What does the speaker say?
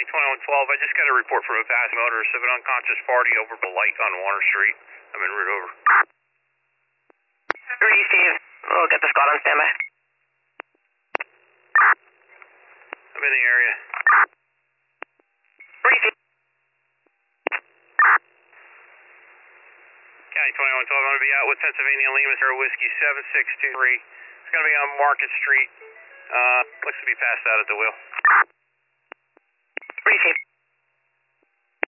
County 2112, I just got a report from a fast motorist of an unconscious party over the light on Warner Street. I'm en route over. Ready, Steve. We'll get the squad on standby. I'm in the area. Ready, Steve. County 2112, I'm going to be out with Pennsylvania Lima, Sierra Whiskey 7623. It's going to be on Market Street. Looks to be passed out at the wheel.